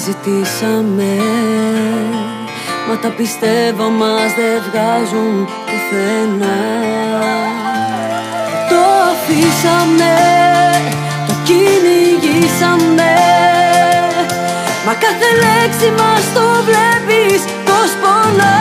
συζητήσαμε, μα τα πιστεύω μας δεν βγάζουν πουθενά. Το αφήσαμε, το κυνηγήσαμε, μα κάθε λέξη μας το βλέπεις πως πονά.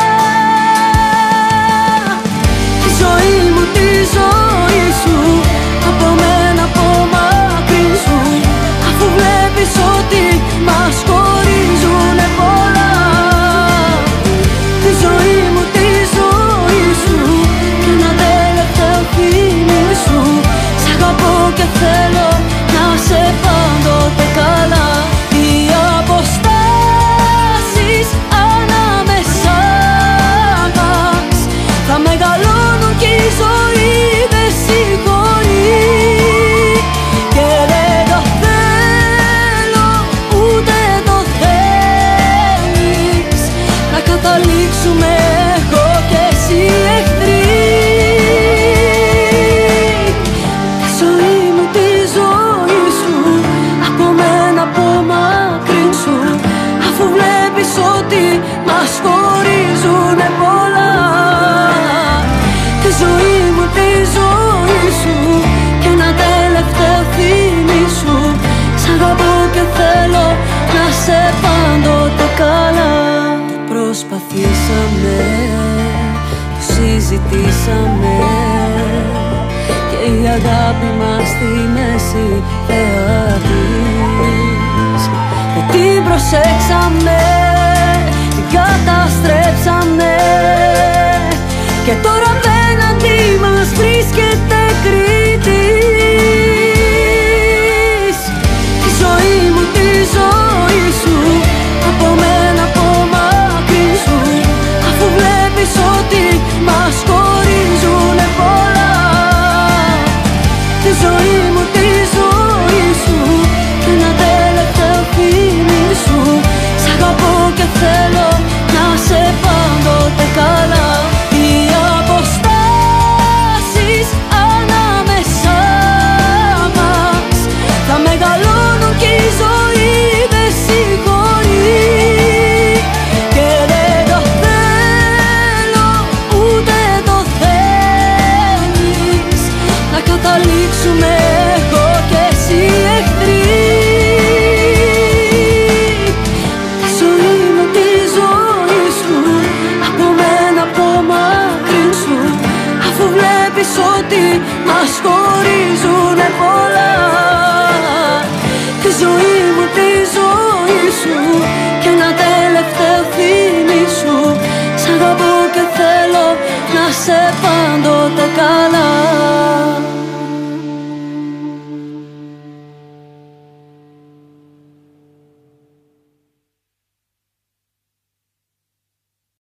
Τη ζωή μου, τη ζωή σου, από μένα απομακρύνσου, αφού βλέπεις ότι μας χωρίζουνε πολλά. Τη ζωή μου, τη ζωή σου, και ένα τελευταίο θυμίσου. Σ' αγαπώ και θέλω να σε πάντοτε καλά. Οι αποστάσεις ανάμεσά μας θα μεγαλώνουν κι η ζωή δεν συγχωρεί. Και δεν το θέλω ούτε το θέλεις, να καταλήξουμε εγώ και εσύ εχθροί. Τη ζωή μου, τη ζωή σου, από μένα απομακρύνσου, αφού βλέπεις ότι μας χωρίζουνε πολλά. Τη ζωή μου, τη ζωή σου, και ένα τελευταίο θυμίσου. Σ' αγαπώ και θέλω να σε πάντοτε καλά. Το προσπαθήσαμε, το συζητήσαμε, και η αγάπη μας στη μέση θεατής. Δεν την προσέξαμε, την καταστρέψαμε, και τώρα